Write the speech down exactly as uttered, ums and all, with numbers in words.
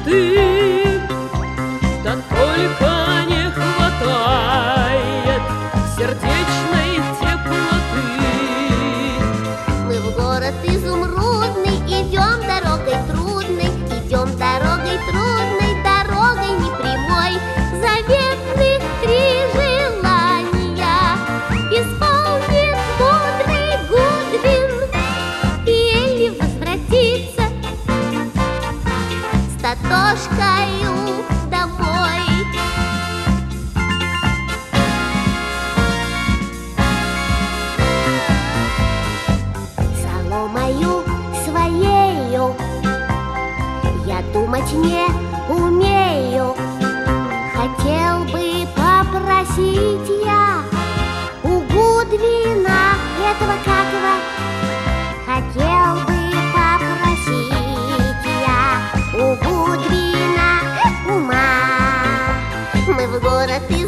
мечты, да только не хватает сердечной теплоты. Мы в город изумрудный идем дорогой трудной, идем дорогой трудной, дорогой непрямой. Заветных три желания исполнит мудрый Гудвин, и Элли возвратится с Татошкою домой. Соломою своею я думать не умею. Хотел бы попросить я у Гудвина этого как его. Хотел бы попросить я у Гудвина ума. Мы в город